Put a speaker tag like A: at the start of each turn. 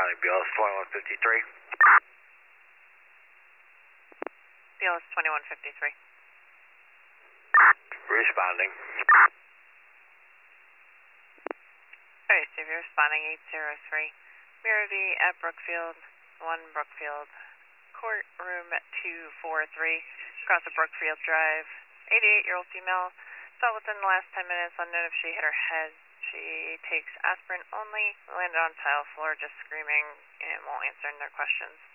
A: Responding, BLS 2153.
B: BLS 2153.
A: Responding.
B: Alright, so you're responding 803. Mirror V at Brookfield, 1 Brookfield, courtroom 243, across the Brookfield Drive. 88-year-old female, saw within the last 10 minutes, unknown if she hit her head. She takes aspirin only, landed on tile floor just screaming, and won't answer their questions.